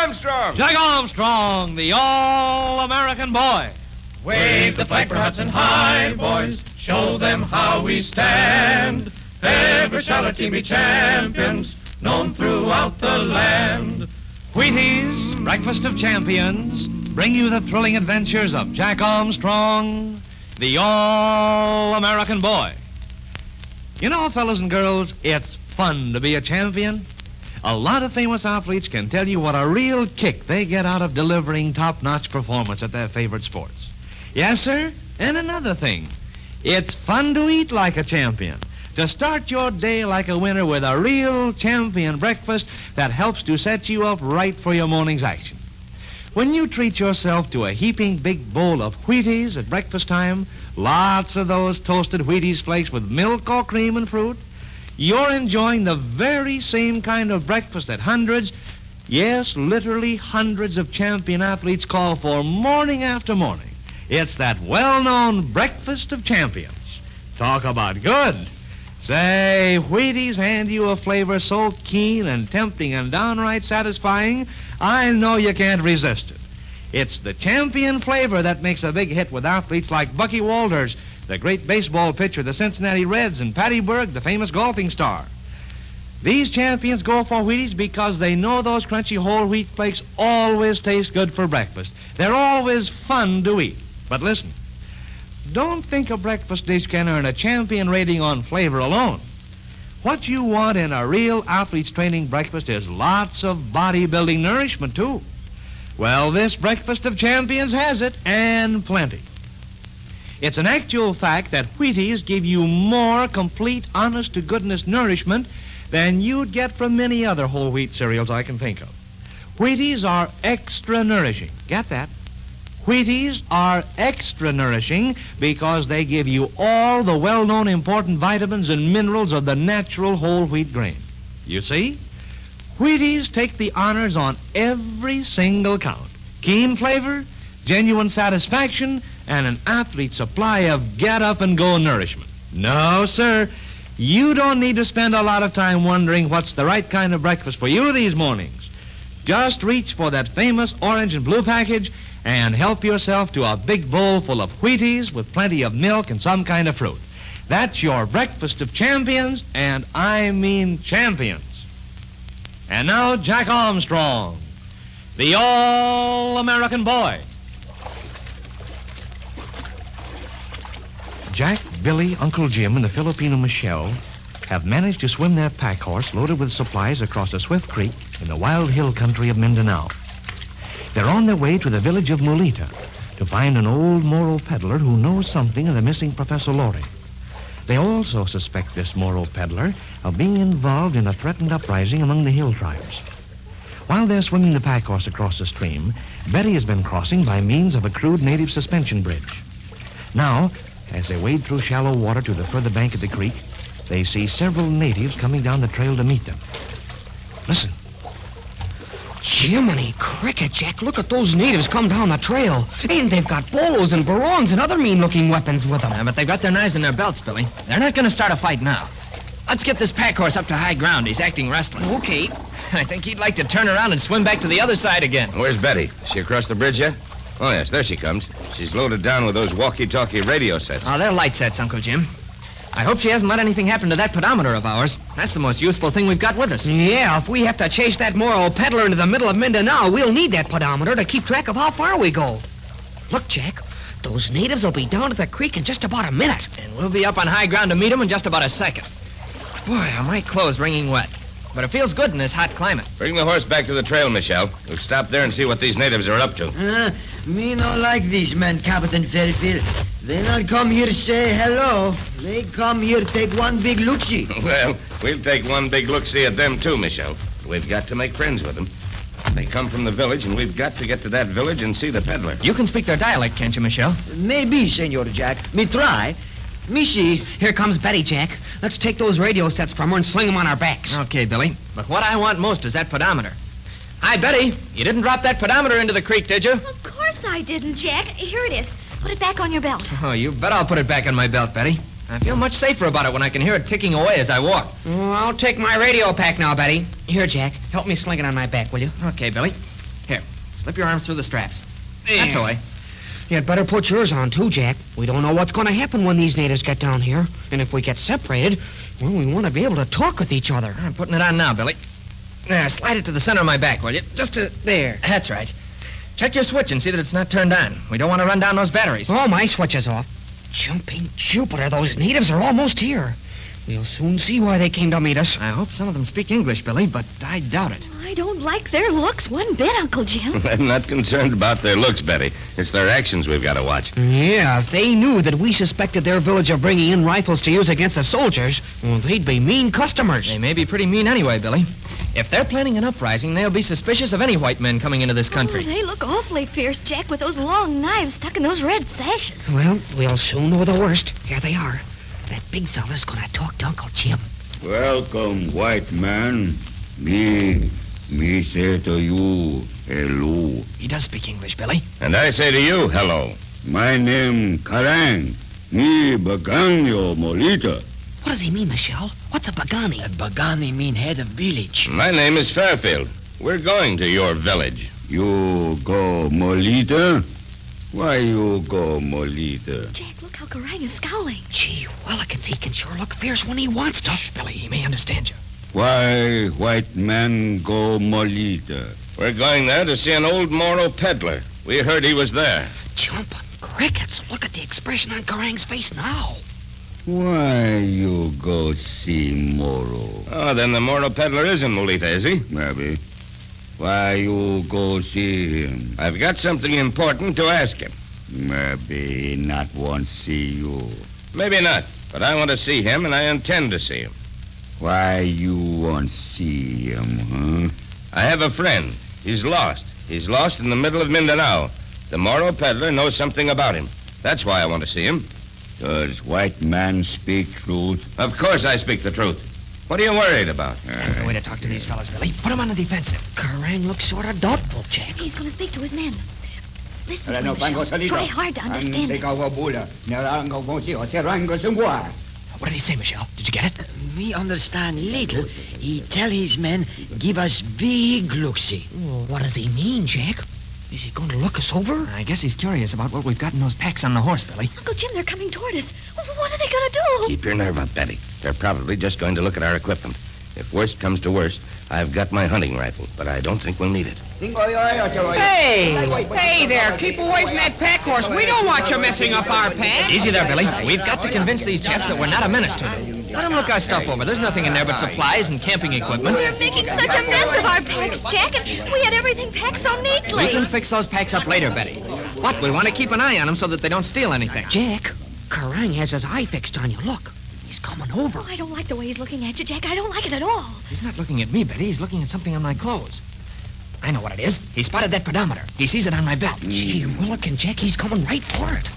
Armstrong! Jack Armstrong, the all-American boy. Wave the flag for Hudson High, boys. Show them how we stand. Ever shall our team be champions, known throughout the land. Wheaties, Breakfast of Champions, bring you the thrilling adventures of Jack Armstrong, the all-American boy. You know, fellas and girls, it's fun to be a champion. A lot of famous athletes can tell you what a real kick they get out of delivering top-notch performance at their favorite sports. Yes, sir, and another thing. It's fun to eat like a champion. To start your day like a winner with a real champion breakfast that helps to set you up right for your morning's action. When you treat yourself to a heaping big bowl of Wheaties at breakfast time, lots of those toasted Wheaties flakes with milk or cream and fruit, you're enjoying the very same kind of breakfast that hundreds, yes, literally hundreds of champion athletes call for morning after morning. It's that well-known Breakfast of Champions. Talk about good. Say, Wheaties hand you a flavor so keen and tempting and downright satisfying, I know you can't resist it. It's the champion flavor that makes a big hit with athletes like Bucky Walters, the great baseball pitcher, the Cincinnati Reds, and Patty Berg, the famous golfing star. These champions go for Wheaties because they know those crunchy whole wheat flakes always taste good for breakfast. They're always fun to eat. But listen, don't think a breakfast dish can earn a champion rating on flavor alone. What you want in a real athlete's training breakfast is lots of bodybuilding nourishment, too. Well, this Breakfast of Champions has it, and plenty. It's an actual fact that Wheaties give you more complete, honest-to-goodness nourishment than you'd get from many other whole wheat cereals I can think of. Wheaties are extra nourishing. Get that? Wheaties are extra nourishing because they give you all the well-known important vitamins and minerals of the natural whole wheat grain. You see? Wheaties take the honors on every single count. Keen flavor, genuine satisfaction, and an athlete's supply of get-up-and-go nourishment. No, sir. You don't need to spend a lot of time wondering what's the right kind of breakfast for you these mornings. Just reach for that famous orange and blue package and help yourself to a big bowl full of Wheaties with plenty of milk and some kind of fruit. That's your Breakfast of Champions, and I mean champions. And now, Jack Armstrong, the all-American boy. Jack, Billy, Uncle Jim, and the Filipino Michelle have managed to swim their pack horse loaded with supplies across a swift creek in the wild hill country of Mindanao. They're on their way to the village of Mulita to find an old Moro peddler who knows something of the missing Professor Lorry. They also suspect this Moro peddler of being involved in a threatened uprising among the hill tribes. While they're swimming the pack horse across the stream, Betty has been crossing by means of a crude native suspension bridge. Now, as they wade through shallow water to the further bank of the creek, they see several natives coming down the trail to meet them. Listen. Jiminy cricket, Jack. Look at those natives come down the trail. And they've got bolos and barongs and other mean-looking weapons with them. Yeah, but they've got their knives in their belts, Billy. They're not going to start a fight now. Let's get this pack horse up to high ground. He's acting restless. Okay. I think he'd like to turn around and swim back to the other side again. Where's Betty? Is she across the bridge yet? Oh, yes, there she comes. She's loaded down with those walkie-talkie radio sets. Oh, they're light sets, Uncle Jim. I hope she hasn't let anything happen to that pedometer of ours. That's the most useful thing we've got with us. Yeah, if we have to chase that Moro peddler into the middle of Mindanao, we'll need that pedometer to keep track of how far we go. Look, Jack, those natives will be down at the creek in just about a minute. And we'll be up on high ground to meet them in just about a second. Boy, are my clothes wringing wet. But it feels good in this hot climate. Bring the horse back to the trail, Michelle. We'll stop there and see what these natives are up to. Me not like these men, Captain Fairfield. They not come here say hello. They come here take one big look-see. Well, we'll take one big look-see at them, too, Michelle. We've got to make friends with them. They come from the village, and we've got to get to that village and see the peddler. You can speak their dialect, can't you, Michelle? Maybe, Senor Jack. Me try. Me see. Here comes Betty, Jack. Let's take those radio sets from her and sling them on our backs. Okay, Billy. But what I want most is that pedometer. Hi, Betty. You didn't drop that pedometer into the creek, did you? Of course I didn't, Jack. Here it is. Put it back on your belt. Oh, you bet I'll put it back on my belt, Betty. I feel much safer about it when I can hear it ticking away as I walk. Oh, I'll take my radio pack now, Betty. Here, Jack. Help me sling it on my back, will you? Okay, Billy. Here, slip your arms through the straps. That's the way. You'd better put yours on, too, Jack. We don't know what's going to happen when these natives get down here. And if we get separated, well, we want to be able to talk with each other. I'm putting it on now, Billy. There, slide it to the center of my back, will you? Just to... There. That's right. Check your switch and see that it's not turned on. We don't want to run down those batteries. Oh, my switch is off. Jumping Jupiter, those natives are almost here. We'll soon see why they came to meet us. I hope some of them speak English, Billy, but I doubt it. I don't like their looks one bit, Uncle Jim. I'm not concerned about their looks, Betty. It's their actions we've got to watch. Yeah, if they knew that we suspected their village of bringing in rifles to use against the soldiers, well, they'd be mean customers. They may be pretty mean anyway, Billy. If they're planning an uprising, they'll be suspicious of any white men coming into this country. Oh, they look awfully fierce, Jack, with those long knives stuck in those red sashes. Well, we'll soon know the worst. Here they are. That big fella's gonna talk to Uncle Jim. Welcome, white man. Me say to you, hello. He does speak English, Billy. And I say to you, hello. My name Karang. Me Baganyo Molita. What does he mean, Michelle? What's a Bagani? Bagani mean head of village. My name is Fairfield. We're going to your village. You go Molita? Why you go Molita? Jack, look how Karang is scowling. Gee, Willikins, he can sure look fierce when he wants to. Shh, Billy, he may understand you. Why white man go Molita? We're going there to see an old Moro peddler. We heard he was there. Jumping crickets. Look at the expression on Karang's face now. Why you go see Moro? Oh, then the Moro peddler is in Molita, is he? Maybe. Why you go see him? I've got something important to ask him. Maybe he not want see you. Maybe not, but I want to see him, and I intend to see him. Why you want see him, huh? I have a friend. He's lost. He's lost in the middle of Mindanao. The Moro peddler knows something about him. That's why I want to see him. Does white man speak truth? Of course I speak the truth. What are you worried about? That's the way to talk to these fellas, Billy. Put them on the defensive. Karang looks sort of doubtful, Jack. He's going to speak to his men. Listen to him, Michelle. Try hard to understand him. What did he say, Michelle? Did you get it? We understand little. He tell his men, give us big looksy. Well, what does he mean, Jack? Is he going to look us over? I guess he's curious about what we've got in those packs on the horse, Billy. Uncle Jim, they're coming toward us. What are they going to do? Keep your nerve up, Betty. They're probably just going to look at our equipment. If worst comes to worst, I've got my hunting rifle, but I don't think we'll need it. Hey there, keep away from that pack horse. We don't want you messing up our pack. Easy there, Billy. We've got to convince these chaps that we're not a menace to them. Let them look our stuff over. There's nothing in there but supplies and camping equipment. We're making such a mess of our packs, Jack, and we had everything packed so neatly. We can fix those packs up later, Betty. But we want to keep an eye on them so that they don't steal anything. Jack, Karang has his eye fixed on you. Look, he's coming over. I don't like the way he's looking at you, Jack. I don't like it at all. He's not looking at me, Betty. He's looking at something on my clothes. I know what it is. He spotted that pedometer. He sees it on my belt. Gee, Willikins, Jack, he's coming right for it.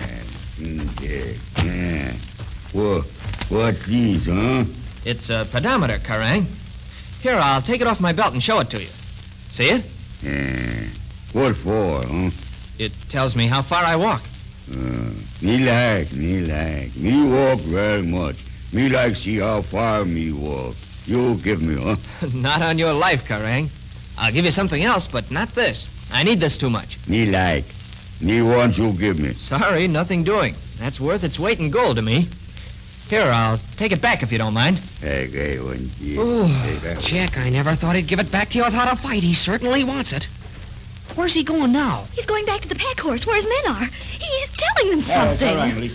Yeah. What's these, huh? It's a pedometer, Karang. Here, I'll take it off my belt and show it to you. See it? Yeah. What for, huh? It tells me how far I walk. Me like. Me walk very much. Me like see how far me walk. You give me, huh? Not on your life, Karang. I'll give you something else, but not this. I need this too much. Me like. Me want you give me. Sorry, nothing doing. That's worth its weight in gold to me. Here, I'll take it back if you don't mind. Okay, one. Oh, Jack, I never thought he'd give it back to you without a fight. He certainly wants it. Where's he going now? He's going back to the pack horse where his men are. He's telling them something.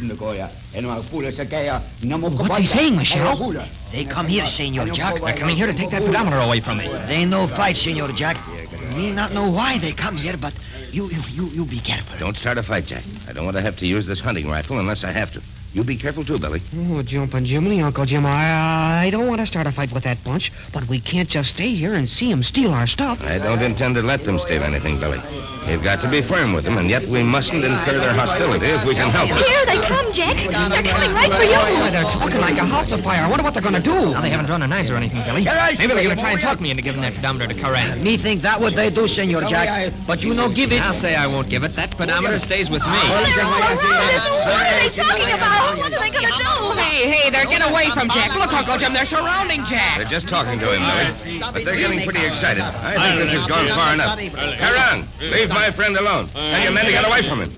What's he saying, Michelle? They come here, Senor Jack. They're coming here to take that pedometer away from me. They no fight, Senor Jack. Me not know why they come here, but you be careful. Don't start a fight, Jack. I don't want to have to use this hunting rifle unless I have to. You be careful, too, Billy. Oh, jumping Jiminy, Uncle Jim. I don't want to start a fight with that bunch, but we can't just stay here and see them steal our stuff. I don't intend to let them steal anything, Billy. We've got to be firm with them, and yet we mustn't incur their hostility if we can help it. Here they come, Jack. They're coming right for you. Why, they're talking like a house of fire. I wonder what they're going to do. Now they haven't drawn their knives or anything, Billy. Maybe they're going to try and talk me into giving that pedometer to Karang. Me think that what they do, Senor Jack. But you no give it. I'll say I won't give it. That pedometer stays with me. They're all around us. What are they talking about? What are they going to do? Hey, they're there. Get away from Jack. Look, Uncle Jim, they're surrounding Jack. They're just talking to him, Billy. But they're getting pretty excited. I think this has gone far enough. Carran, leave my friend alone. Tell your men to get away from him.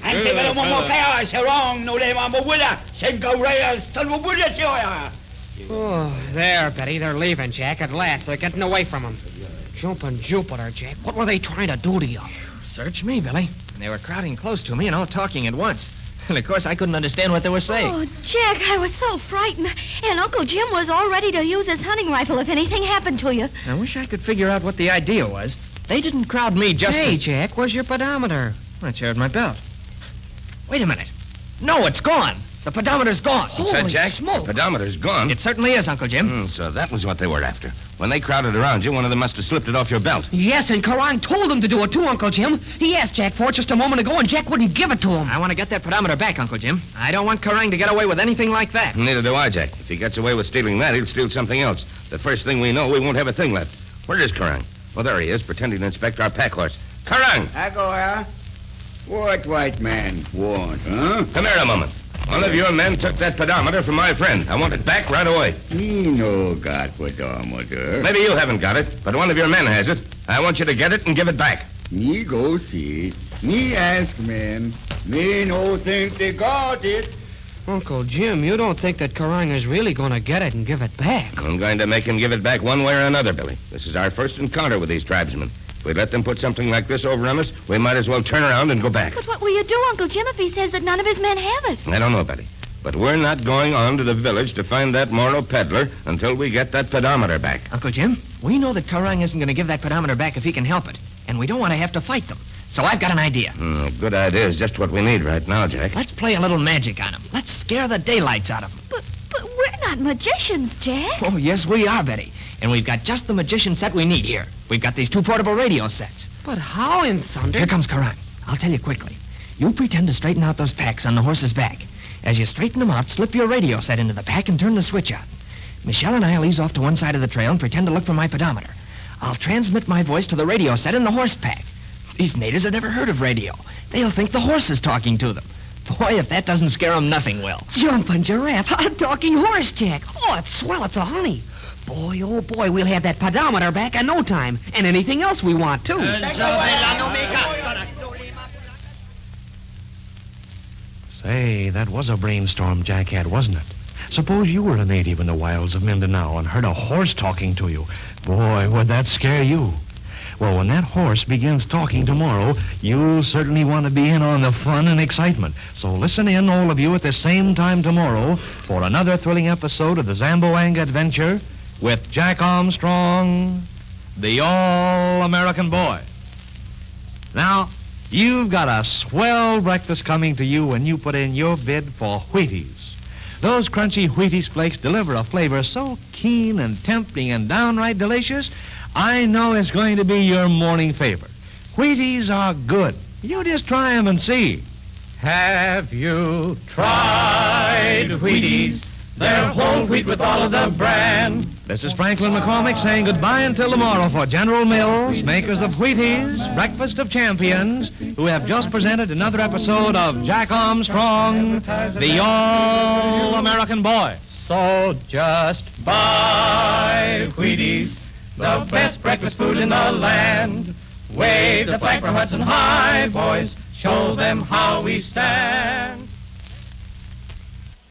Oh, there, Betty. They're leaving, Jack. At last, they're getting away from him. Jumping Jupiter, Jack. What were they trying to do to you? Search me, Billy. They were crowding close to me and all talking at once. And, of course, I couldn't understand what they were saying. Oh, Jack, I was so frightened. And Uncle Jim was all ready to use his hunting rifle if anything happened to you. I wish I could figure out what the idea was. They didn't crowd me just Hey, as... Jack, where's your pedometer? It's here at my belt. Wait a minute. No, it's gone. The pedometer's gone. What's that, Jack? smoke. The pedometer's gone. It certainly is, Uncle Jim. So that was what they were after. When they crowded around you, one of them must have slipped it off your belt. Yes, and Karang told them to do it too, Uncle Jim. He asked Jack for it just a moment ago, and Jack wouldn't give it to him. I want to get that pedometer back, Uncle Jim. I don't want Karang to get away with anything like that. Neither do I, Jack. If he gets away with stealing that, he'll steal something else. The first thing we know, we won't have a thing left. Where is Karang? Well, there he is, pretending to inspect our pack horse. Karang! I go here. What white man want, huh? Come here a moment. One of your men took that pedometer from my friend. I want it back right away. Me no got pedometer. Maybe you haven't got it, but one of your men has it. I want you to get it and give it back. Me go see. Me ask men. Me no think they got it. Uncle Jim, you don't think that Karang is really going to get it and give it back? I'm going to make him give it back one way or another, Billy. This is our first encounter with these tribesmen. If we let them put something like this over on us, we might as well turn around and go back. But what will you do, Uncle Jim, if he says that none of his men have it? I don't know, Betty. But we're not going on to the village to find that Moro peddler until we get that pedometer back. Uncle Jim, we know that Karang isn't going to give that pedometer back if he can help it. And we don't want to have to fight them. So I've got an idea. A good idea is just what we need right now, Jack. Let's play a little magic on him. Let's scare the daylights out of him. But we're not magicians, Jack. Oh, yes, we are, Betty. And we've got just the magician set we need here. We've got these 2 portable radio sets. But how in thunder? Here comes Karang. I'll tell you quickly. You pretend to straighten out those packs on the horse's back. As you straighten them out, slip your radio set into the pack and turn the switch on. Michelle and I'll ease off to one side of the trail and pretend to look for my pedometer. I'll transmit my voice to the radio set in the horse pack. These natives have never heard of radio. They'll think the horse is talking to them. Boy, if that doesn't scare them, nothing will. Jumping giraffe, a talking horse, Jack. Oh, it's swell, it's a honey. Boy, oh boy, we'll have that pedometer back in no time. And anything else we want, too. Say, that was a brainstorm Jack had, wasn't it? Suppose you were a native in the wilds of Mindanao and heard a horse talking to you. Boy, would that scare you. Well, when that horse begins talking tomorrow, you'll certainly want to be in on the fun and excitement. So listen in, all of you, at the same time tomorrow for another thrilling episode of the Zamboanga Adventure with Jack Armstrong, the All-American Boy. Now, you've got a swell breakfast coming to you when you put in your bid for Wheaties. Those crunchy Wheaties flakes deliver a flavor so keen and tempting and downright delicious, I know it's going to be your morning favorite. Wheaties are good. You just try them and see. Have you tried Wheaties? They're whole wheat with all of the bran. This is Franklin McCormick saying goodbye until tomorrow for General Mills, makers of Wheaties, Breakfast of Champions, who have just presented another episode of Jack Armstrong, the All-American Boy. So just buy Wheaties, the best breakfast food in the land. Wave the flag for Hudson High, boys. Show them how we stand.